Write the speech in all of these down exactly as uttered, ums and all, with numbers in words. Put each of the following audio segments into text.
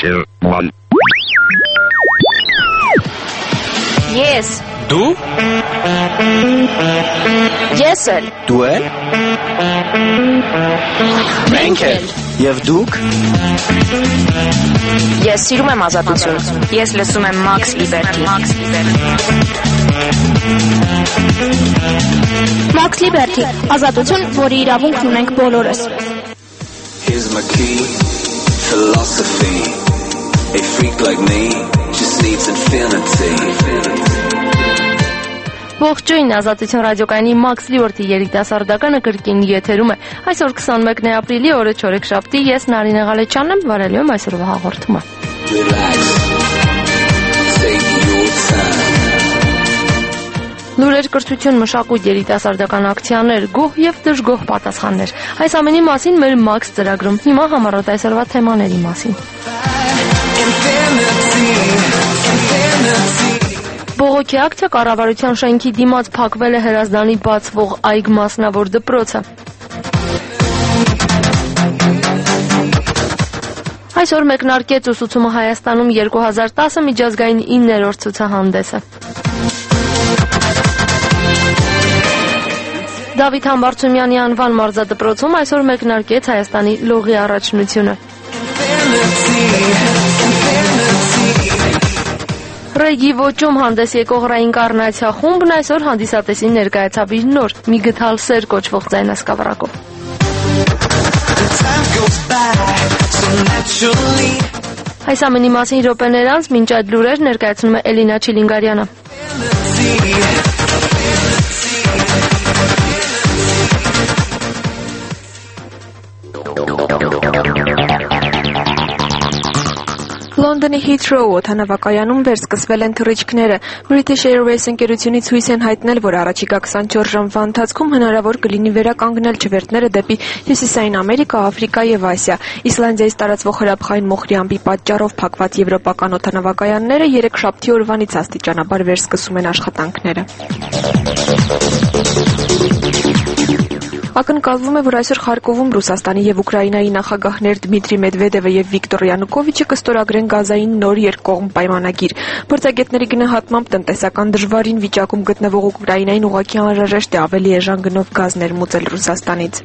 two, one. Yes. Դու? Ես էլ։ Դու էլ։ Մենք էլ։ Եվ դուք։ Ես սիրում եմ ազատություն։ Ես լսում եմ Max Liberty։ Max Liberty, ազատություն, որի իրավունքն ունենք բոլորս։ Here's my key, philosophy. A freak like me just needs infinity. Ողջույն, ազատություն ռադիոկայանի Max Liberty երիտասարդականը կրկին եթերում է։ Այսօր քսանմեկն է ապրիլի, օրը չորեքշաբթի, ես Նարինե Ղալեչյանն եմ, վարելու եմ այսօրվա հաղորդումը։ Լուրեր, կրթություն, մշակույթ, երիտասարդական ակցիաներ, գոհ եւ դժգոհ պատասխաններ։ Այս ամենի մասին մեր Max ծրագրում։ Հիմա համառոտ այսօրվա թեմաների մասին։ Բողոքի ակցիա կառավարության շենքի դիմաց փակվել է Հրազդանի բացվող այգ մասնավոր դպրոցը։ Այսօր մեկնարկեց ուսուցումը Հայաստանում երկու հազար տասը միջազգային իններորդ ցուցահանդեսը։ Դավիթ Համբարձումյանի անվան մարզադպրոցում այսօր մեկնարկեց Հայաստանի լողի առաջնությունը։ Ռեգի ոճում հանդես եկող ռեինկարնացիա խումբն այսօր հանդիսատեսին ներկայացավ իր նոր մի գթալ սեր կոչվող ձայնասկավառակով։ Այս ամենի մասին րոպեներ անց մինչ այդ լուրեր ներկայացնում է Էլինա Չիլինգարյանը։ Լոնդոնի Heathrow օդանավակայանում վերսկսվել են թռիչքները։ British Airways ընկերությունից հույս են հայտնել, որ առաջիկա քսանչորս ժամվա ընթացքում հնարավոր կլինի վերականգնել չվերթները դեպի Հյուսիսային Ամերիկա, Աֆրիկա եւ Ասիա։ Իսլանդիայից տարածվող հրաբխային մոխրի ամպի պատճառով փակված եվրոպական օդանավակայանները երեքշաբթի օրվանից աստիճանաբար վերսկսում են աշխատանքները։ Ակնկալվում է, որ այսօր Խարկովում Ռուսաստանի եւ Ուկրաինայի նախագահներ Դմիտրի Մեդվեդևը եւ Վիկտոր Յանուկովիչը կստորագրեն գազային նոր երկկողմ պայմանագիր։ Փորձագետների գնահատմամբ տնտեսական դժվարին վիճակում գտնվող Ուկրաինային ուղղակի անհրաժեշտ է ավելի էժան գնով գազ ներմուծել Ռուսաստանից։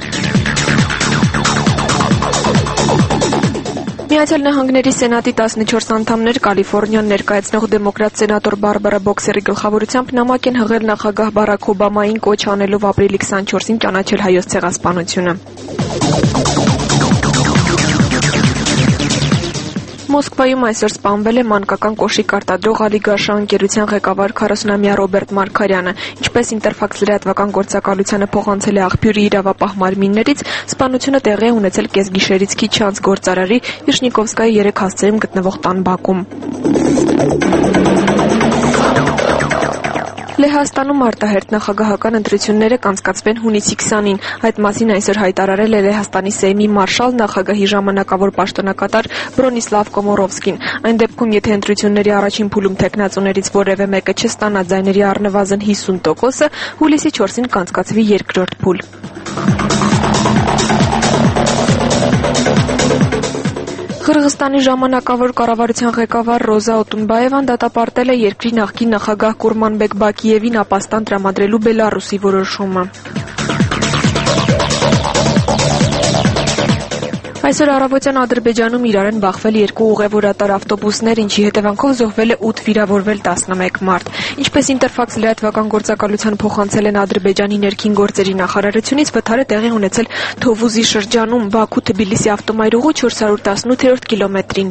Միացյալ Նահանգների Սենատի տասնչորս անդամներ Կալիֆոռնիան ներկայացնող դեմոկրատ սենատոր Բարբարա Բոքսերի գլխավորությամբ նամակ են հղել նախագահ Բարաք Օբամային կոչ անելով ապրիլի քսանչորսին ճանաչել հայոց ցեղասպանությունը։ Մոսկվայում այսօր սպանվել է մանկական կոշիկ արտադրող Ալիգաշա ընկերության ղեկավար քառասունամյա Ռոբերտ Մարկարյանը։ Ինչպես Ինտերֆաքս լրատվական գործակալությանը փոխանցել է աղբյուրի իրավապահ մարմիններից, սպանությունը տեղի է ունեցել կեսգիշերից քիչ անց գործարարի Վիշնիկովսկայի երեք հասցեում գտնվող տան բակում։ Լեհաստանում արտահերթ նախագահական ընտրությունները կանցկացվեն հունիսի քսանին։ Այդ մասին այսօր հայտարարել է Լեհաստանի Սեյմի մարշալ նախագահի ժամանակավոր պաշտոնակատար Բրոնիսլավ Կոմորովսկին։ Այն դեպքում, եթե ընտրությունների առաջին փուլում թեկնածուներից որևէ մեկը չստանա ձայների առնվազն հիսուն տոկոսը, հուլիսի չորսին կանցկացվի երկրորդ փուլ։ Қырғызստանի ժամանակավոր կառավարության ղեկավար Ռոզա Օտունբաևան դատապարտել է երկրի նախկին նախագահ Կուրմանբեկ Բակիևին ապաստան տրամադրելու Բելարուսի որոշումը։ Այսօր առավոտյան Ադրբեջանում իրար են բախվել երկու ուղևորատար ավտոբուսներ, ինչի հետևանքով զոհվել է ութ, վիրավորվել տասնմեկ մարդ։ Ինչպես Ինտերֆաքս լրատվական գործակալության փոխանցել են Ադրբեջանի ներքին գործերի նախարարությունից, վթարը տեղի ունեցել Թովուզի շրջանում Բաքու-Թբիլիսի ավտոմայրուղու չորս հարյուր տասնութերորդ կիլոմետրին։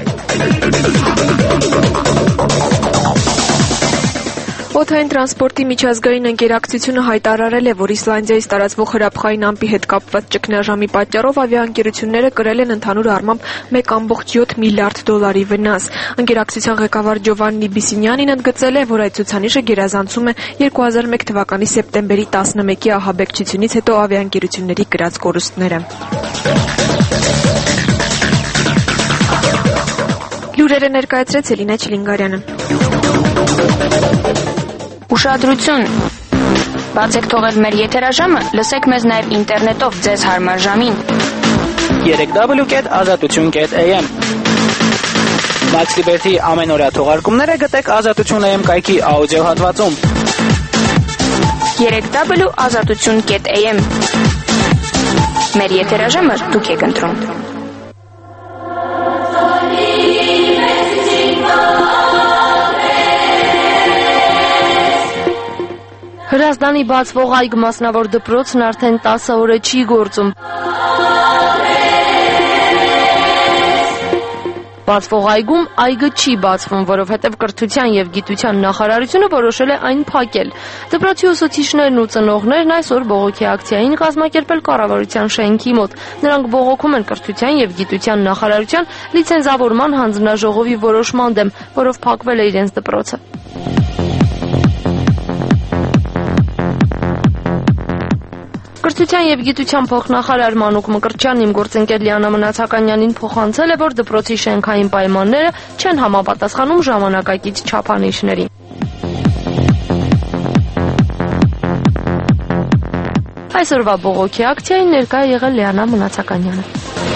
Օդային տրանսպորտի միջազգային ընկերակցությունը հայտարարել է, որ Իսլանդիայից տարածվող հրաբխային ամպի հետ կապված ճգնաժամի պատճառով ավիաընկերությունները կրել են ընդհանուր առմամբ մեկ կόμկոմ յոթ միլիարդ դոլարի վնաս։ Ընկերակցության ղեկավար Ջովաննի Բիսինյանին ընդգծել է, որ այդ ցուցանիշը գերազանցում է երկու հազար մեկ թվականի սեպտեմբերի տասնմեկի ահաբեկչությունից հետո ավիաընկերությունների կրած կորուստները։ Լուրերը ներկայացրեց Էլինա Չիլինգարյանը։ Ուշադրություն։ Բացեք թողել մեր եթերաժամը, լսեք մեզ նաև ինտերնետով ձեզ հարմար ժամին։ երեք դաբլյու կետ ազատություն կետ էյ էմ MaxLiberty ամենօրյա թողարկումները գտեք Ազատություն էմ կայքի աուդիո հատվածում։ երեք w ազատություն կետ a m Մեր եթերաժամը դուք եք ընտրում։ Հրազդանի բացվող այգ մասնավոր դպրոցն արդեն տասը օր է չի գործում։ Բացվող այգում այգը չի բացվում, որովհետև կրթության և գիտության նախարարությունը որոշել է այն փակել։ Դպրոցի ուսուցիչներն ու ծնողներն այսօր բողոքի ակցիա էին կազմակերպել կառավարության շենքի մոտ։ Նրանք բողոքում են կրթության և գիտության նախարարության լիցենզավորման հանձնաժողովի որոշման դեմ, որով փակվել է իրենց դպրոցը։ Կրթության և գիտության փոխնախարար Մանուկ Մկրտչյանն իմ գործընկեր Լիանա Մնացականյանին փոխանցել է, որ դպրոցի շենքային պայմանները չեն համապատասխանում ժամանակակից չափանիշներին։ Այսօրվա բողոքի ակցիային ներկա է եղել Լիանա Մնացականյանը։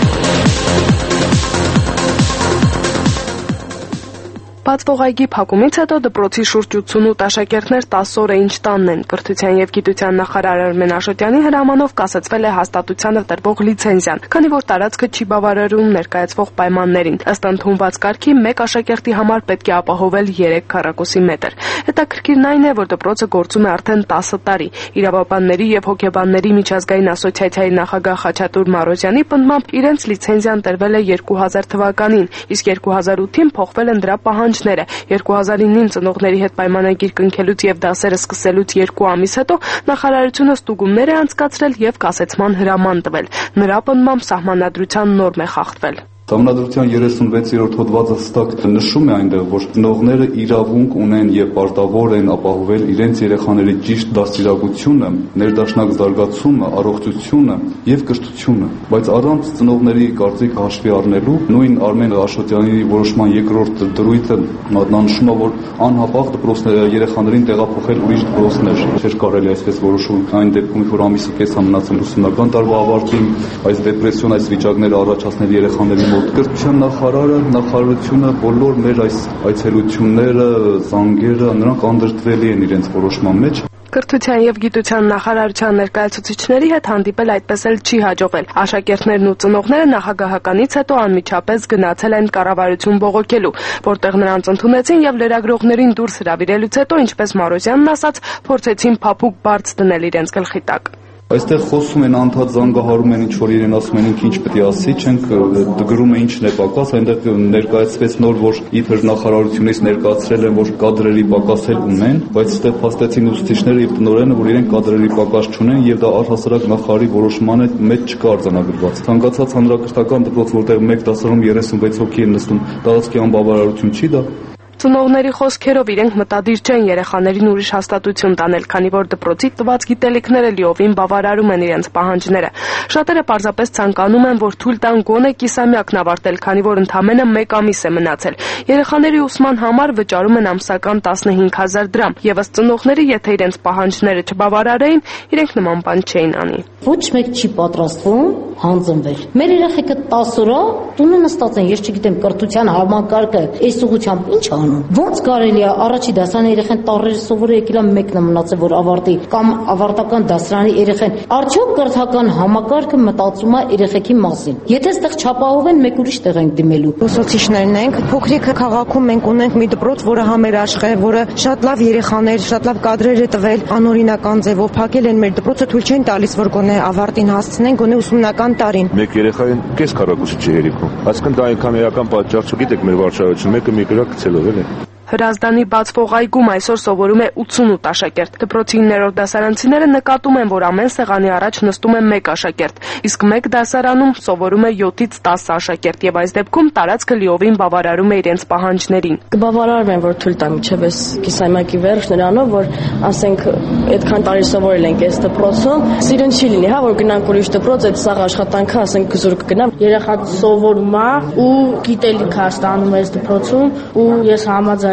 Բացվող այգի փակումից հետո դպրոցի շուրջ ութսունութ աշակերտներ տասը օր ինչ տանն են։ Կրթության և գիտության նախարար Արմեն Աշոտյանի հրամանով կասեցվել է հաստատությանը տրվող լիցենզիան, քանի որ տարածքը չի բավարարում ներկայացվող պայմաններին։ Ըստ ընդունված կարգի մեկ աշակերտի համար պետք է ապահովել երեք քառակուսի մետր։ Հետաքրքիրն այն է, որ դպրոցը գործում է արդեն տասը տարի։ Իրավաբանների և հոգեբանների միջազգային ասոցիացիայի նախագահ Խաչատուր Մարոզյանի պնդմամբ իրենց լիցենզիան տրվել է երկու հազար թվականին, իսկ երկու հազար ութին փոխվել են դրա պահանջները։ երկու հազար ինին ծնողների հետ պայմանագիր կնքելուց և դասերը սկսելուց երկու ամիս հետո նախարարությունը ստուգումներ է անցկացրել և կասեցման հրաման տվել։ Նրա պնդմամբ սահմանադրության նորմ է խախտվել։ Սահմանադրության երեսունվեցերորդ հոդվածը հստակ նշում է այնտեղ, որ ծնողները իրավունք ունեն եւ պարտավոր են ապահովել իրենց երեխաների ճիշտ դաստիարակությունը, ներդաշնակ զարգացումը, առողջությունը եւ կրթությունը, բայց առանց ծնողների կարծիքը հաշվի առնելու նույն Արմեն Աշոտյանի որոշման երկրորդ դրույթը մատնանշում է, որ անհապաղ դպրոցները երեխաներին տեղափոխել ուրիշ դպրոցներ չէր կարելի այսպես որոշում այն դեպքում, որ ամիսը կես է մնացել ուսումնական տարվա ավարտին, այս դեպրեսիոն, այս վիճակները առաջացնել երեխաների Կրթության նախարարը, նախարարությունը բոլոր մեր այս այցելությունները, զանգերը, նրանք անդրդվելի են իրենց որոշման մեջ։ Կրթության և գիտության նախարարության ներկայացուցիչների հետ հանդիպել այդպես էլ չի հաջողվել։ Աշակերտներն ու ծնողները նախագահականից հետո անմիջապես գնացել են կառավարություն բողոքելու, որտեղ նրանց ընդունեցին և լրագրողներին դուրս հրավիրելուց հետո, ինչպես Մարոզյանն ասաց, փորձեցին փափուկ բարձ դնել իրենց գլխի տակ։ Այստեղ խոսում են անդադ զանգահարում են ինչ որ իրեն ասում են ինչ պետք է ասի, չենք գրում է ինչն է պակաս, այնտեղ ներկայացվեց նոր, որ իբր նախարարությունից ներկայացրել են, որ կադրերի պակաս էլ ունեն, բայց այստեղ փաստեցին ուսուցիչները եւ տնօրենը, որ իրենք կադրերի պակաս չունեն եւ դա առհասարակ նախարարի որոշմանը մեջ չկա արձանագրված։ Ցանկացած հանրակրթական դպրոց, որտեղ մեկ դասարանում երեսունվեց հոգի են նստում, տարածքի անբավարարություն չի դա։ Ծնողների խոսքերով իրենք մտադիր չեն երեխաներին ուրիշ հաստատություն տանել, քանի որ դպրոցի տված գիտելիքները լիովին բավարարում են իրենց պահանջները։ Շատերը պարզապես ցանկանում են, որ թույլ տան գոնե կիսամյակն ավարտել, քանի որ ընդամենը մեկ ամիս է մնացել։ Երեխաների ուսման համար վճարում են ամսական տասնհինգ հազար դրամ, եւ ըստ ծնողների, եթե իրենց պահանջները չբավարարեին, իրենք նման բան չէին անի։ Ոչ մեկ չի պատրաստվում հանձնվել։ Մեր երեխեքը տասը օր տունը նստած են, ես չգիտեմ կրթության համակարգը այս ուղղությամբ ինչ անում։ Ոնց կարելի է առաջի դասարանի երեխան տառերը սովորի եկել է մեկն է մնացել որ ավարտի կամ ավարտական դասարանի երեխան արդյոք կրթական համակարգը մտածում է երեխեքի մասին։ Եթե այդտեղ չապահովեն մեկ ուրիշ տեղ ենք դիմելու։ Ուսուցիչներն ենք, փոքրիկ քաղաքում մենք ունենք մի դպրոց, որը համերաշխ է, որը շատ լավ երեխաներ, շատ լավ կադրեր է տվել, անօրինական ձևով փակել են մեր դպրոցը, թույլ չեն տալիս որ գոնե ավարտին հասցնեն, գոնե ուսումնական տարին։ Մեկ երեխային կես քառակուսի չի հերիքում։ Այսինքն դա այնքան էական պատճառ չգիտեք մեր վարչարությունը, մեկը մի գրակ գցելով էլ է։ Հրազդանի բացվող այգում այսօր սովորում է ութսունութ աշակերտ։ Դպրոցի իններորդ դասարանցիները նկատում են, որ ամեն սեղանի առաջ նստում է մեկ աշակերտ, իսկ մեկ դասարանում սովորում է յոթից տասը աշակերտ եւ այս դեպքում տարածքը լիովին բավարարում է իրենց պահանջներին։ Կբավարարվեն, որ թույլ տա միջև այս կիսամյակի վերջ նրանով, որ ասենք այդքան տարի սովորել ենք այս դպրոցում, սիրուն չի լինի, հա, որ գնանք ուրիշ դպրոց, այդ սաղ աշխատանքը ասենք զուրկ գնամ։ Երեխան սովորում է ու գիտելիք է ստանում այս դպրոցում ու ես համաձայն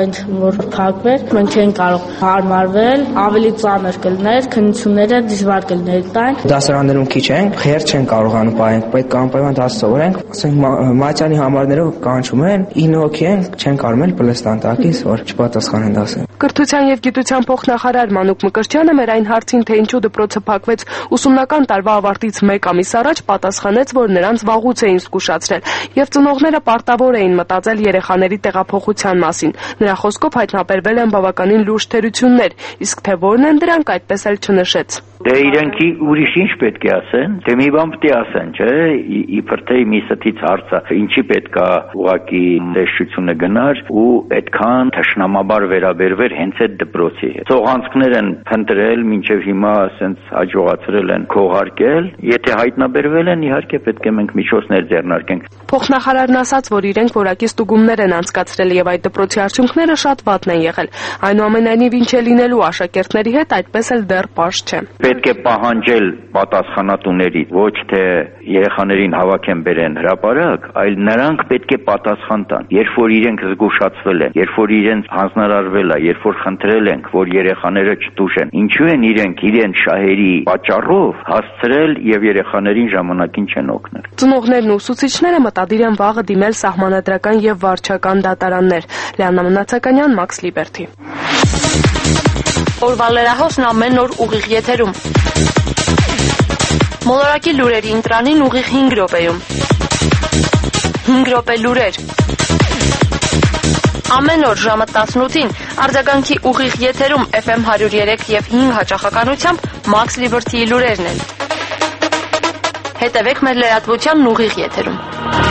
ենք, որ փակվեր, մենք չենք կարող հարմարվել, ավելի ծանր կլներ, քննությունները դժվար կլներ տան։ Դասարաններում քիչ ենք, խեր չեն կարողանում պահենք, պետք է անպայման դաս սովորենք, ասենք մատյանի համարներով կանչում են, ինը հոգի են, չեն կարող էլ պլեստան տակից, որ չպատասխանեն դասը։ Կրթության եւ գիտության փոխնախարար Մանուկ Մկրտչյանը մեր այն հարցին, թե ինչու դպրոցը փակվեց ուսումնական տարվա ավարտից մեկ ամիս առաջ, պատասխանեց, որ նրանց վաղուց էին զգուշացրել եւ ծնողները պարտավոր էին մտածել երեխաների տեղափոխության մասին։ Նրա խոսքով հայտնաբերվել են բավականին լուրջ թերություններ, իսկ թե որն են դրանք, այդպես էլ չնշեց։ Դե իրենք ուրիշ ինչ պետք է ասեն, թե մի բան պետք է ասեն, չէ՞, իբր թե մի ստից հարցը ինչի պետք է ուղակի տեսչությունը գնար ու այդքան թշնամաբար վերաբերվեր հենց այդ դպրոցի հետ։ Ծողանցքներ են փնտրել, մինչև հիմա ասենց հաջողացրել են քողարկել, եթե հայտնաբերվել են, իհարկե պետք է մենք միջոցներ ձեռնարկենք։ Փոխնախարարն ասաց, որ իրենք որակի ստուգումներ են անցկացրել եւ այդ դպրոցի արդյունքները շատ վատն են եղել։ Այնուամենայնիվ ինչ է լինելու աշակերտների հետ, այդպես էլ դեռ պարզ չէ։ Պետք է պահանջել պատասխանատուներից, ոչ թե երեխաներին հավաքեն բերեն հրապարակ, այլ նրանք պետք է պատասխան տան։ Երբ որ իրենք զգուշացվել են, երբ որ իրենց հանձնարարվել է, երբ որ խնդրել ենք, որ երեխաները չտուժեն, ինչու են իրենք իրենց շահերի պատճառով հասցրել եւ երեխաներին ժամանակին չեն օգնել։ Ծնողներն ու ուսուցիչները մտադիր են վաղը դիմել սահմանադրական եւ վարչական դատարաններ։ Լիաննա Մնացականյան, Մաքս Լիբերթի։ Օրվա լրահոսն ամեն օր ուղիղ եթերում։ Մոլորակի լուրերի ընտրանին ուղիղ հինգ րոպեում։ հինգ րոպե լուրեր։ Ամեն օր ժամը տասնութին արձագանքի ուղիղ եթերում Էֆ Էմ հարյուր երեք եւ հինգ հաճախականությամբ Մաքս Լիբերթիի լուրերն են։ Հետևեք մեր լրատվությանն ուղիղ եթերում։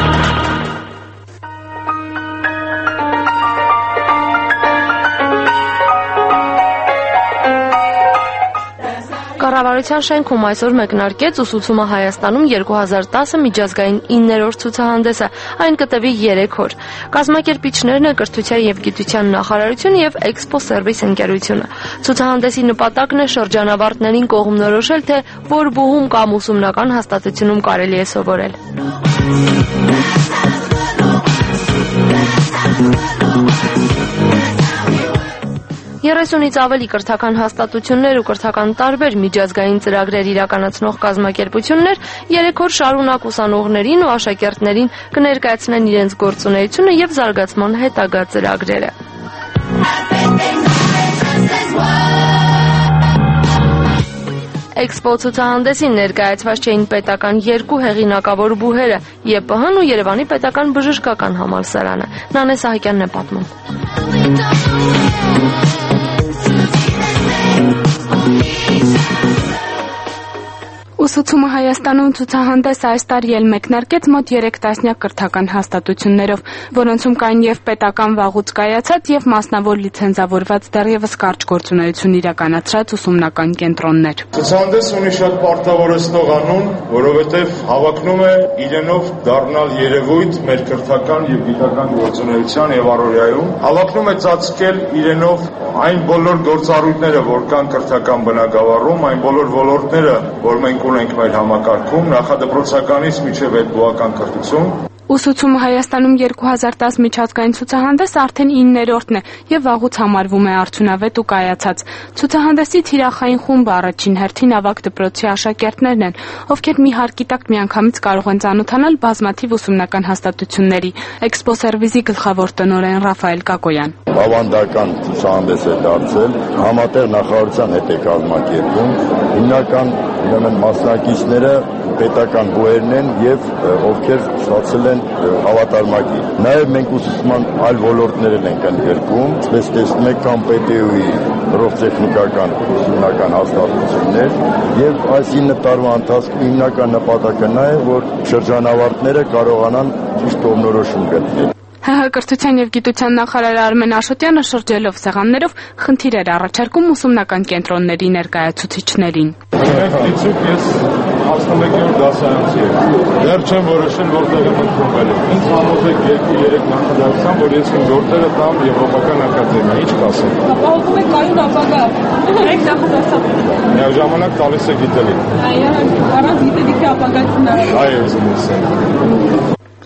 Կառավարության շենքում այսօր մեկնարկեց ուսուցումը Հայաստանում երկու հազար տասը միջազգային իններորդ ցուցահանդեսը, այն կտևի երեք օր։ Կազմակերպիչներն են Կրթության եւ Գիտության նախարարությունը եւ Էքսպո Սերվիս ընկերությունը։ Ցուցահանդեսի նպատակն է շրջանավարտներին կողմնորոշել, թե որ բուհում կամ ուսումնական հաստատությունում կարելի է սովորել։ երեսունից ավելի կրթական հաստատություններ ու կրթական տարբեր միջազգային ծրագրեր իրականացնող կազմակերպություններ երեք օր շարունակ ուսանողներին ու աշակերտներին կներկայացնեն իրենց գործունեությունը եւ զարգացման հետագա ծրագրերը։ Էքսպո ցուցահանդեսին ներկայացված չէին պետական երկու հեղինակավոր բուհերը՝ Ե Պ Հ-ն ու Երևանի պետական բժշկական համալսարանը։ Նանե Սահակյանն է պատմում։ Ուսուցումը Հայաստանում ցուցահանդեսը այս տարի էլ մեկնարկեց մոտ երեք տասնյակ կրթական հաստատություններով, որոնցում կային եւ պետական վաղուց կայացած եւ մասնավոր լիցենզավորված դեռևս կարճ գործունեություն իրականացրած ուսումնական կենտրոններ։ Ցուցահանդեսը ունի շատ պարտավորեցնող անուն, որովհետեւ հավակնում է իրենով դառնալ երևույթ մեր կրթական եւ գիտական գործունեության եւ առօրյայում, հավակնում է ծածկել իրենով այն բոլոր գործառույթները, որ կան կրթական բնագավառում, այն բոլոր ոլորտները, որ մենք ունենք մեր համակարգում, նախադպրոցականից մինչև հետբուհական կրթություն։ Ուսուցումը Հայաստանում երկու հազար տաս միջազգային ցուցահանդեսը արդեն իններորդն է եւ վաղուց համարվում է արդյունավետ ու կայացած։ Ցուցահանդեսի թիրախային խումբը առաջին հերթին ավագ դպրոցի աշակերտներն են, ովքեր մի հարկի տակ միանգամից կարող են ծանոթանալ բազմաթիվ ուսումնական հաստատությունների։ Էքսպո Սերվիսի գլխավոր տնօրեն Ռաֆայել Կակոյան։ Բավանդական ցուցահանդես է դարձել, համատեղ նախարարության հետ է կազմակերպում, հիմնական ուրեմն մասնակիցները պետական բուհերն են եւ ովքեր ստացել են հավատարմակի։ Նաեւ մենք ուսուցման այլ ոլորտներն ենք ընդգրկում, ինչպես տեսնում եք կամ Պ Տ Ու-ի ռոհտեխնիկական ուսումնական հաստատություններ եւ այս ինը տարվա ընթացքում հիմնական նպատակը նա է, որ շրջանավարտները կարողանան ճիշտ կողմնորոշում գտնել։ Հ Հ Կրթության եւ Գիտության նախարար Արմեն Աշոտյանը շրջելով սեղաններով խնդիր էր առաջարկում ուսումնական կենտրոնների ներկայացուցիչներին։ Դիցուկ ես տասնմեկերորդ դասարանցի եմ։ Դեռ չեմ որոշել որտեղ եմ ընդունվելու։ Ինձ համոզեք երկու երեք նախադասության, որ ես իմ գործերը տամ Եվրոպական ակադեմիա, ինչ կասեմ։ Ապահովում եք կայուն ապագա։ Եք նախադասություն։ Միաժամանակ տալիս է գիտելիք։ Այո, առանց գիտելիքի ապագա չհնարավոր։ Այո, զինվորներ։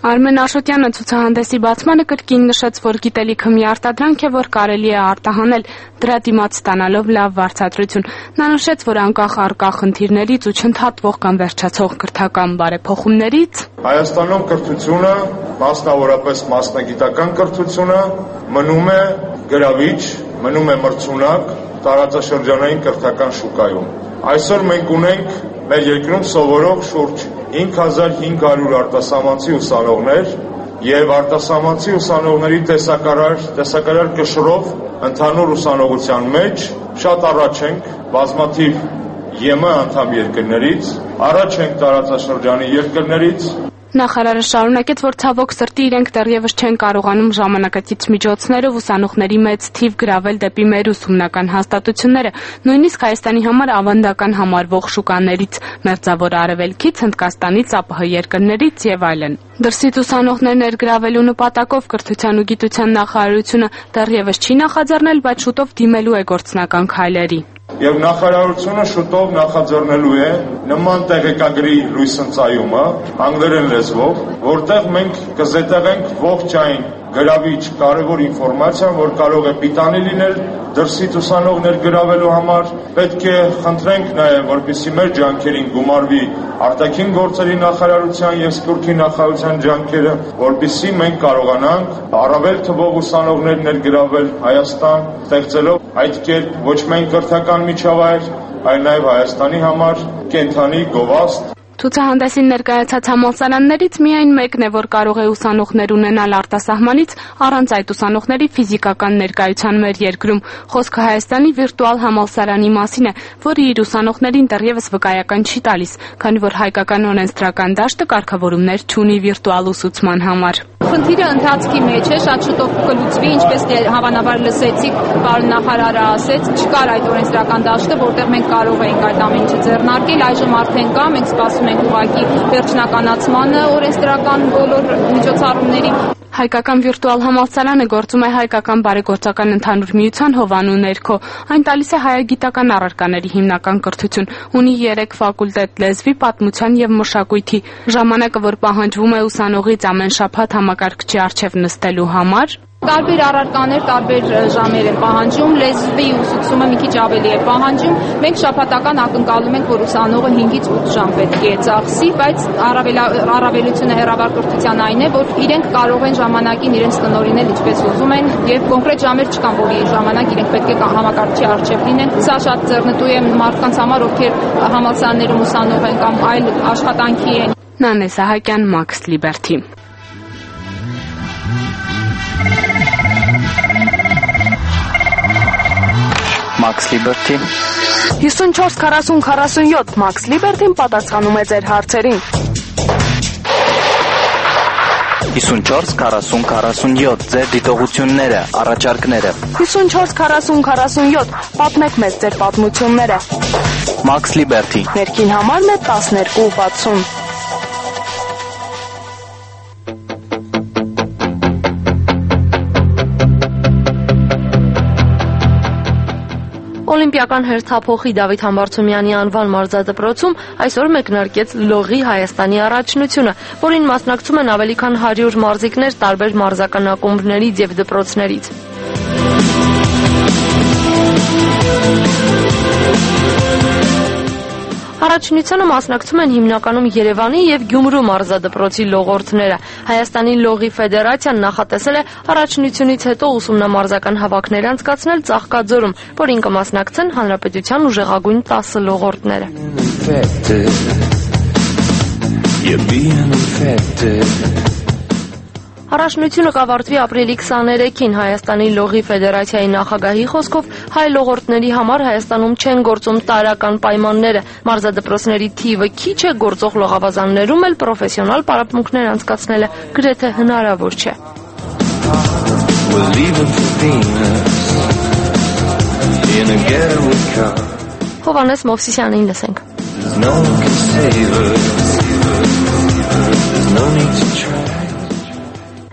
Արմեն Աշոտյանը ցուցահանդեսի բացմանը կրկին նշեց, որ գիտելիքը մի արտադրանք է, որ կարելի է արտահանել, դրա դիմաց ստանալով լավ վարձատրություն։ Նա նշեց, որ անկախ առկա խնդիրներից ու չընդհատվող կամ վերջացող կրթական բարեփոխումներից Հայաստանում կրթությունը, մասնավորապես մասնագիտական կրթությունը, մնում է գրավիչ, մնում է մրցունակ տարածաշրջանային կրթական շուկայում։ Այսօր մենք ունենք մեր երկրում սովորող շուրջ հինգ հազար հինգ հարյուր արտասահմանցի ուսանողներ եւ արտասահմանցի ուսանողների տեսակարար տեսակարար կշռով ընդհանուր ուսանողության մեջ շատ առաջ ենք բազմաթիվ ԵՄ անդամ երկրներից, առաջ ենք տարածաշրջանի երկրներից։ Նախարարը շարունակեց, որ ցավոք սրտի իրենք դեռևս չեն կարողանում ժամանակակից միջոցներով ուսանողների մեծ թիվ գրավել դեպի մեր ուսումնական հաստատությունները, նույնիսկ Հայաստանի համար ավանդական համարվող շուկաներից, Մերձավոր Արևելքից, Հնդկաստանից, ԱՊՀ երկրներից եւ այլն։ Դրսից ուսանողներ ներգրավելու նպատակով կրթության ու գիտության նախարարությունը դեռևս չի նախաձեռնել, բայց շուտով դիմելու է գործնական քայլերի։ Եվ նախարարությունը շուտով նախաձեռնելու է նման տեղեկագրի լույս ընծայումը անգլերեն լեզվով, որտեղ մենք կզետեղենք ողջային գրավիչ կարևոր ինֆորմացիան, որ կարող է պիտանի լինել դրսից ուսանողներ գրավելու համար, պետք է խնդրենք նաև, որպեսզի մեր ջանքերին գումարվի արտաքին գործերի նախարարության եւ Սփյուռքի նախարարության ջանքերը, որպեսզի մենք կարողանանք առավել թվով ուսանողներ ներգրավել Հայաստան, ստեղծելով այդ կերպ ոչ միայն կրթական միջավայր, այլ նաև Հայաստանի համար կենդանի գովազդ։ Ցուցահանդեսին ներկայացած համալսարաններից միայն մեկն է, որ կարող է ուսանողներ ունենալ արտասահմանից, առանց այդ ուսանողների ֆիզիկական ներկայության մեր երկրում։ Խոսքը Հայաստանի վիրտուալ համալսարանի մասին է, որը իր ուսանողներին դեռևս վկայական չի տալիս, քանի որ հայկական օրենսդրական դաշտը կարգավորումներ չունի վիրտուալ ուսուցման համար։ Խնդիրը ընթացքի մեջ է, շատ շուտով կլուծվի, ինչպես հավանաբար լսեցիք, պարոն նախարարը ասեց, չկար այդ օրենսդրական դաշտը, որտեղ մենք կարող էինք այդ ամեն ինչը ձեռնարկել, այժմ արդեն կա, մենք սպասում ենք ուղղակի վերջնականացմանը օրենսդրական բոլոր միջոցառումների։ Հայկական վիրտուալ համալսարանը գործում է Հայկական բարեգործական ընդհանուր միության հովանու ներքո։ Այն տալիս է հայագիտական առարկաների հիմնական կրթություն, ունի երեք ֆակուլտետ՝ լեզվի, պատմության եւ մշակույթի։ Ժամանակը, որ պահանջվում է ուսանողից ամեն շաբաթ համակարգչի առջև նստելու համար, Տարբեր առարկաներ, տարբեր ժամեր են պահանջում, լեզվի ուսուցումը մի քիչ ավելի է պահանջում։ Մենք շաբաթական ակնկալում ենք, որ ուսանողը հինգից ութ ժամ պետք է ծախսի, բայց առավելությունը հեռավար կրթության այն է, որ իրենք կարող են ժամանակին իրենց տնօրինել ինչպես ուզում են եւ կոնկրետ ժամեր չկան, որ իր ժամանակ իրենք պետք է համակարգչի առջև լինեն։ Սա շատ ձեռնտու է մարդկանց համար, ովքեր համալսարաններում ուսանող են կամ այլ աշխատանքի են։ Նանե Սահակյան, Max Liberty։ Max Liberty հիսունչորս քառասուն քառասունյոթ Max Liberty-ն պատասխանում է ձեր հարցերին։ հիսունչորս քառասուն քառասունյոթ ձեր դիտողությունները, առաջարկները։ հիսունչորս քառասուն քառասունյոթ պատմեք մեզ ձեր պատմությունները։ Max Liberty Ներքին համարն է տասներկու վաթսուն։ Օլիմպիական հերթափոխի Դավիթ Համբարձումյանի անվան մարզադպրոցում այսօր մեկնարկեց լողի Հայաստանի առաջնությունը, որին մասնակցում են ավելի քան հարյուր մարզիկներ տարբեր մարզական ակումբներից եւ դպրոցներից։ Առաջնությանը մասնակցում են հիմնականում Երևանի եւ Գյումրու մարզադպրոցի լողորդները։ Հայաստանի լողի ֆեդերացիան նախատեսել է առաջնությունից հետո ուսումնամարզական հավաքներ անցկացնել Ծաղկաձորում, որին կմասնակցեն հանրապետության ուժեղագույն տասը լողորդները։ Առաջնությունը կավարտվի ապրիլի քսաներեքին Հայաստանի լողի ֆեդերացիայի նախագահի խոսքով հայ լողորդների համար Հայաստանում չեն գործում տարրական պայմանները։ Մարզադպրոցների թիվը քիչ է, գործող լողավազաններում էլ պրոֆեսիոնալ պարապմունքներ անցկացնելը գրեթե հնարավոր չէ։ Հովհաննես Մովսիսյանին լսենք։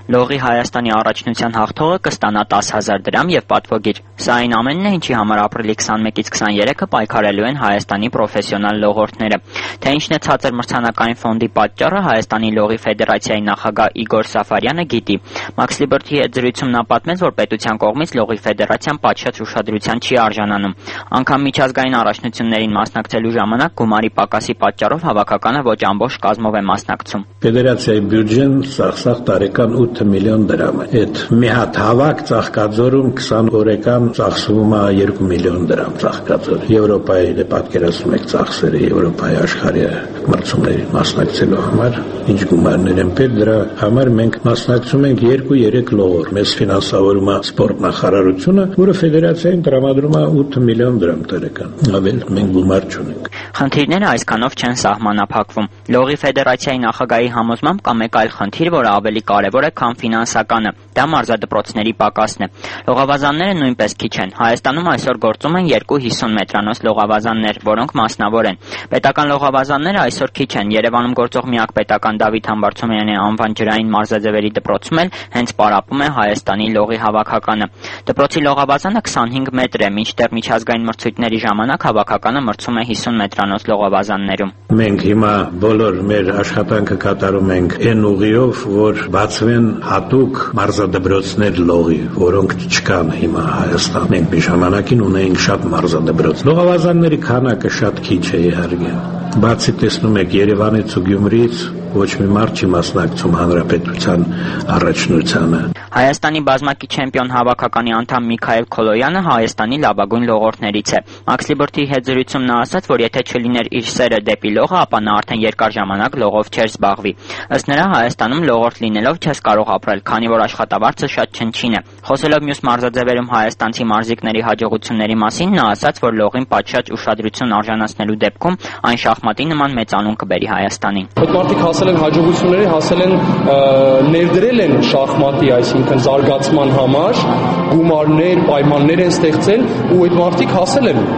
Լողի Հայաստանի առաջնության հաղթողը կստանա տասը հազար դրամ եւ պատվոգիր։ Սա այն ամենն է, ինչի համար ապրիլի քսաներկից քսաներեքը պայքարելու են Հայաստանի պրոֆեսիոնալ լողորդները։ Թե ինչն է ցածր մրցանակային ֆոնդի պատճառը, Հայաստանի լողի ֆեդերացիայի նախագահ Իգոր Սաֆարյանը գիտի։ Max Liberty-ի հետ զրույցում նա պատմեց, որ պետության կողմից լողի ֆեդերացիան պատշաճ ուշադրության չի արժանանում։ Անգամ միջազգային առաջնություններին մասնակցելու ժամանակ գումարի պակասի պատճառով հավաքականը ոչ ամբողջ կազմով է մասնակցում։ Ֆեդերացիայի բյուջեն սաղ-սաղ տարեկան ութ միլիոն դրամ է։ Այդ մի հատ հավաք Ծաղկաձորում քսան օրեկան ծախսվում է երկու միլիոն դրամ Ծաղկաձոր։ Եվրոպայի դե պատկերացնում եք ծախսերը Եվրոպայի աշխարհի մրցումներին մասնակցելու համար ինչ գումարներ են պետք, դրա համար մենք մասնակցում ենք երկու-երեք լողոր։ Մեզ ֆինանսավորում է սպորտ նախարարությունը, որը ֆեդերացիային տրամադրում է ութ միլիոն դրամ տարեկան։ Ավել մենք գումար չունենք։ Խնդիրները այսքանով չեն սահմանափակվում։ Լողի ֆեդերացիայի նախագահի համոզմամբ կա մեկ այլ խնդիր, որը ավելի կարևոր է, քան ֆինանսականը։ Դա մարզադպրոցների պակասն է։ Լողավազանները նույնպես քիչ են։ Հայաստանում այսօր գործում են երկու հիսուն մետրանոց լողավազաններ, որոնք մասնավոր են։ Պետական լողավազանները այսօր քիչ են։ Երևանում գործող միակ պետական Դավիթ Համբարձումյանի անվան ջրային մարզաձևերի դպրոցում էլ հենց պարապում է Հայաստանի լողի հավաքականը։ Դպրոցի լողավազանը քսանհինգ մետր է, մինչդեռ միջազգային մրցույթների ժամանակ հավաքականը մրցում է հիսուն մետրանոց լողավազաններում։ Մենք հիմա բոլոր մեր աշխատանքը կատարում ենք այն ուղիով, որ բացվեն հատուկ մարզադպրոցներ լողի, որոնք չկան հիմա Հայաստանում։ Մենք մի ժամանակին ունեինք շատ մարզադպրոց։ Լողավազանների քանակը շատ քիչ է իհարկե։ Բացի տեսնում եք Երևանից ու Գյումրիից ոչ մի մարդ չի մասնակցում հանրապետության առաջնությանը։ Հայաստանի բազմակի չեմպիոն հավաքականի անդամ Միքայել Քոլոյանը Հայաստանի լավագույն լողորդներից է։ Max Liberty-ի հետ զրույցում նա ասաց, որ եթե չլիներ իր սերը դեպի լողը, ապա նա արդեն երկար ժամանակ լողով չէր զբաղվի։ Ըստ նրա, Հայաստանում լողորդ լինելով չես կարող ապրել, քանի որ աշխատավարձը շատ չնչին է։ Խոսելով մյուս մարզաձևերում հայաստանցի մարզիկների հաջողությունների մասին, նա ասաց, որ լողին պատշաճ ուշադրություն արժանացնելու դեպքում այն շախմատի նման մեծ անուն կբերի Հայաստանին։ Այդ մարդիկ հասել են հաջողությունների, հասել են ներդրել են շախմատի, այսինքն զարգացման համար գումարներ, պայմաններ են ստեղծել ու այդ մարդիկ հասել են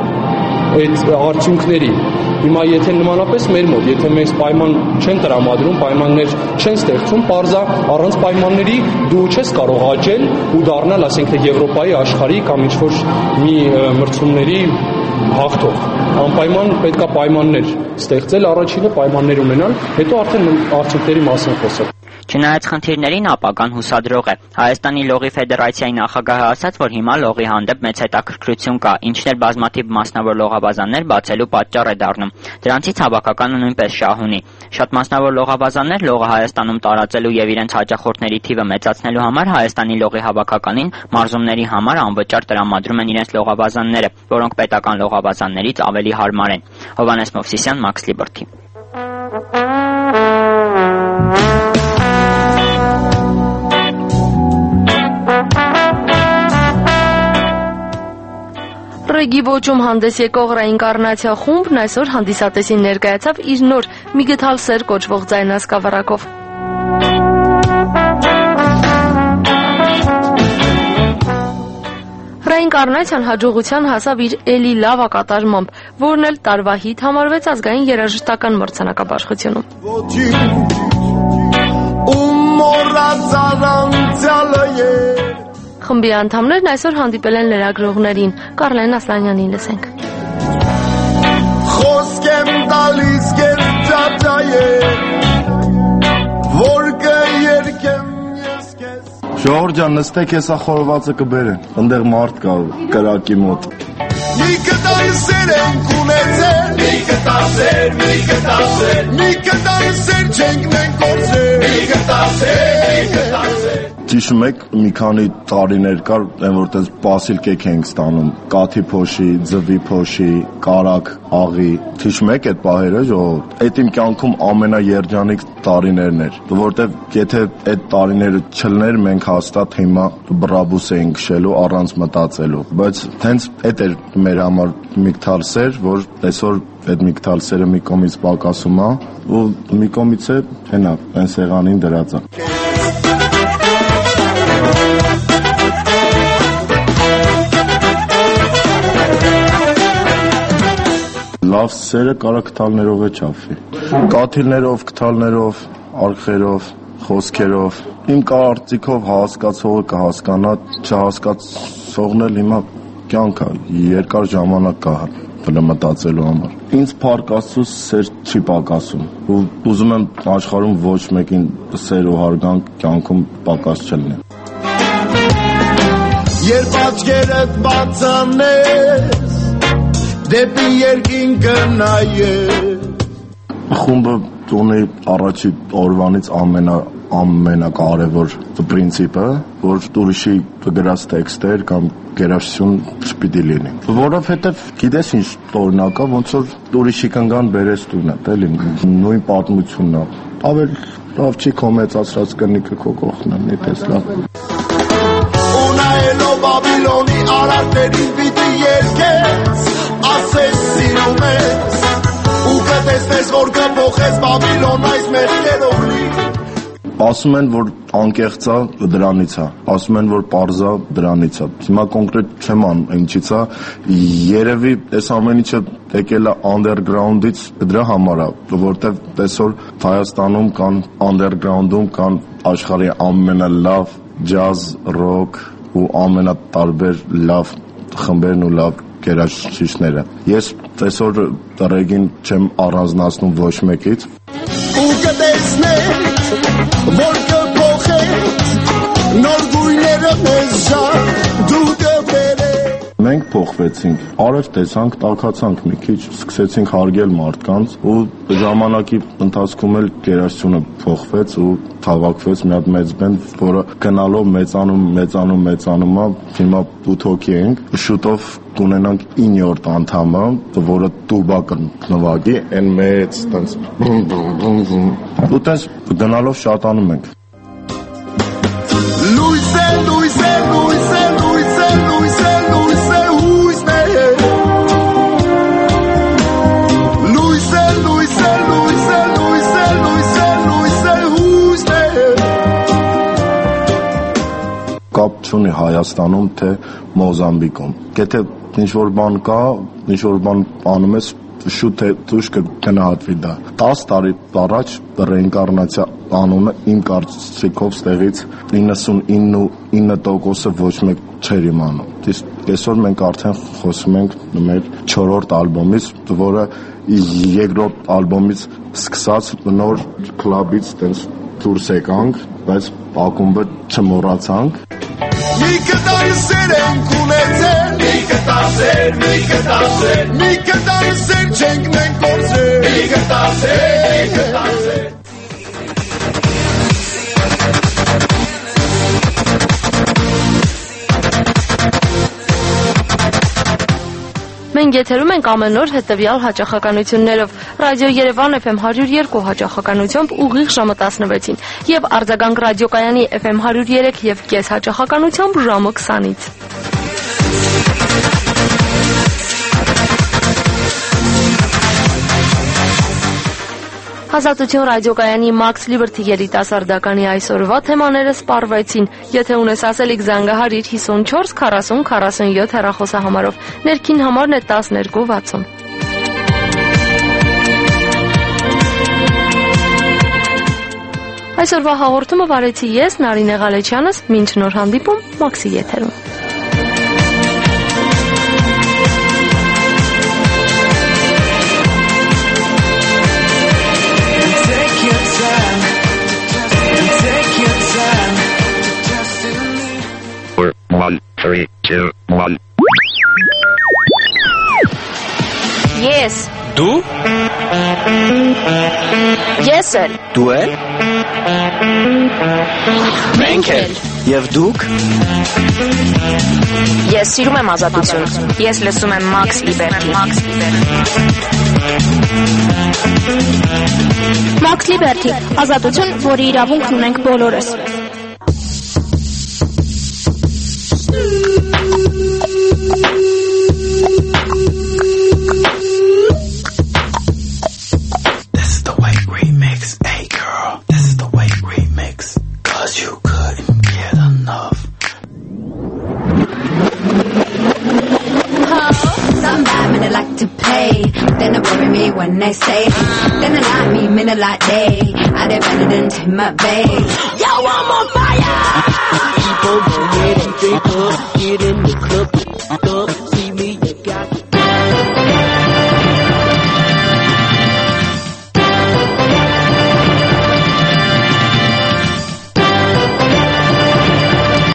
այդ արդյունքների։ Հիմա եթե նմանապես մեր մոտ, եթե մենք պայման չեն տրամադրում, պայմաններ չեն ստեղծում, պարզա առանց պայմանների դու չես կարող աճել ու դառնալ, ասենք թե Եվրոպայի, աշխարհի կամ ինչ-որ մի մրցումների հաղթող։ Անպայման պետք է պայմաններ ստեղծել, առաջինը պայմաններ ունենալ, հետո արդեն արդյունքների մասին խոսել։ Չնայած խնդիրներին, ապագան հուսադրող է։ Հայաստանի լողի ֆեդերացիայի նախագահը ասաց, որ հիմա լողի հանդեպ մեծ հետաքրքրություն կա, ինչն էլ բազմաթիվ մասնավոր լողավազաններ բացելու պատճառ է դառնում։ Դրանցից հավաքականը նույնպես շահ ունի։ Շատ մասնավոր լողավազաններ լողը Հայաստանում տարածելու եւ իրենց հաճախորդների թիվը մեծացնելու համար Հայաստանի լողի հավաքականին մարզումների համար անվճար տրամադրում են իրենց լողավազանները, որոնք պետական լողավազաններից ավելի հարմար են։ Հովհաննես Մովսիսյան, Max Liberty։ Ռեգի ոճում հանդես եկող Ռեինկարնացիա խումբն այսօր հանդիսատեսին ներկայացավ իր նոր «Մի գդալ սեր» կոչվող ձայնասկավառակով։ Ռեինկարնացիան հաջողության հասավ իր էլի լավ ակատարմամբ, որն էլ տարվա հիթ համարվեց ազգային երաժշտական մրցանակաբաշխությունում։ Խմբի անդամներն այսօր հանդիպել են լրագրողներին։ Կարլեն Ասլանյանին լսենք։ Խոսք եմ տալիս կեզ ճաճայե, որ կերքեմ ես կեզ։ Ժողովուրդ ջան, նստեք, հեսա խորովածը կբերեն, ընդեղ մարդ կա կրակի մոտ։ Մի կտալ սեր ենք ունեցել, մի կտալ սեր, մի կտալ սեր, մի կտալ սեր չենք մենք կործել, մի կտալ սեր, մի կտալ սեր։ Հիշում եք, մի քանի տարիներ կար, այն որ տես պասիլ կեք ենք ստանում, կաթի փոշի, ձվի փոշի, կարակ, աղի։ Հիշում եք այդ պահերը, ժողովուրդ։ Այդ իմ կյանքում ամենաերջանիկ տարիներն էր, որտեվ եթե այդ տարիները չլներ, մենք հաստատ հիմա բրաբուս էինք քշելու առանց մտածելու։ Բայց հենց այդ էր մեր համար մի գդալ սեր, որ այսօր այդ մի գդալ սերը մի կողմից պակասում է, ու մի կողմից է հենա այն սեղանին դրած է։ Լավ սերը կարա գդալներով է չափվի։ Կաթիլներով, գդալներով, արկղերով, խոսքերով Իմ կարծիքով հասկացողը կհասկանա, չհասկացողն էլ հիմա կյանք է, երկար ժամանակ կա մտածելու համար։ Ինձ փառք Աստծո սեր չի պակասում ու ուզում եմ աշխարհում ոչ մեկին սեր ու հարգանք կյանքում պակաս չլինի։ Երբ աչքերդ բաց անես, դեպի երկինքը նայես։ Խումբը ունի առաջի օրվանից ամենա ամենակարևոր պրինցիպը, որ ուրիշի գրած տեքստեր կամ գերաշություն չպիտի լինի։ Որովհետև գիտես ինչ օրինակ է, ոնց որ ուրիշի կնգան բերես տունը, էլի նույն պատմությունն է։ Ավել լավ չի քո մեծացրած կնիկը քո կողքն է, տեսլա։ Ունայելով Բաբիլոնի արարքներին պիտի երկես, ասես սիրում ես, ու կտեսնես, որ կփոխես Բաբիլոն այս մեղքերով լի։ Ասում են, որ անկեղծ է, դրանից է։ Ասում են, որ պարզ է, դրանից է։ Հիմա կոնկրետ չեմ անում, ինչից է։ Երևի այս ամեն ինչը եկել է underground-ից, դրա համար է, որտեվ այսօր Հայաստանում կան underground-ում կան աշխարհի ամենալավ ջազ, ռոք ու ամենատարբեր լավ խմբերն ու լավ գերաշիչները։ Ես այսօր ռեգին չեմ առանձնացնում ոչ մեկից։ Ու կտեսնես, որ կփոխես, նոր գույները մեզ ժամ, դու կբերես։ Մենք փոխվեցինք, արև տեսանք, տաքացանք մի քիչ, սկսեցինք հարգել մարդկանց ու ժամանակի ընթացքում էլ գերաշությունը փոխվեց ու հավաքվեց մի հատ մեծ բենդ, որը գնալով մեծանում, մեծանում, մեծանում է, հիմա ութ հոգի ենք, շուտով կունենանք իններորդ անդամը, որը տուբա կնվագի, այն մեծ, տենց ու տենց գնալով շատանում ենք։ Լույս է, լույս է, լույս է, լույս է, լույս է, լույս է, հույսն է։ Լույս է, լույս է, լույս է, լույս է, լույս է, լույս է, հույսն է։ Կապ չունի Հայաստանում, թե Մոզամբիկում։ Եթե ինչ-որ բան կա, ինչ-որ բան անում ես, շուտ է դուշ կգնահատվի դա։ տասը տարի առաջ ռեինկարնացիա անունը իմ կարծիքով ստեղից իննսունինը տոկոսը ոչ մեկ չէր իմանում։ Իսկ այսօր մենք արդեն խոսում ենք մեր չորրորդ ալբոմից, որը երկրորդ ալբոմից սկսած նոր քլաբից տենց դուրս եկանք, բայց ակումբը չմոռացանք։ Մի կտար սեր ենք ունեցել, մի կտար սեր, մի կտար սեր, մի կտար սեր չենք մենք կործել, մի կտար սեր, մի կտար սեր։ Մենք եթերում ենք ամեն օր հետևյալ հաճախականություններով. Ռադիո Երևան Էֆ Էմ հարյուր երկու հաճախականությամբ ուղիղ ժամը տասնվեցին եւ Արձագանք ռադիոկայանի Էֆ Էմ հարյուր երեք եւ կես հաճախականությամբ ժամը քսանից։ Ազատություն ռադիոկայանի Max Liberty երիտասարդականի այսօրվա թեմաները սպառվեցին։ Եթե ունես ասելիք զանգահարիր հիսունչորս քառասուն քառասունյոթ հեռախոսահամարով։ Ներքին համարն է տասներկու վաթսուն։ Այսօրվա հաղորդումը վարեցի ես, Նարինե Ղալեչյանս, մինչ նոր հանդիպում Մաքսի եթերում։ One, three, two, one. Yes. Դու? Ես էլ։ Դու էլ? Մենք էլ։ Եվ դուք? Ես սիրում եմ ազատություն։ Ես լսում եմ Max Liberty։ Max Liberty, ազատություն, որի իրավունքն ունենք բոլորս։ Then I worry me me when they say then a lot me, mean a lot day. I depended into my babe. Yo, I'm on fire. People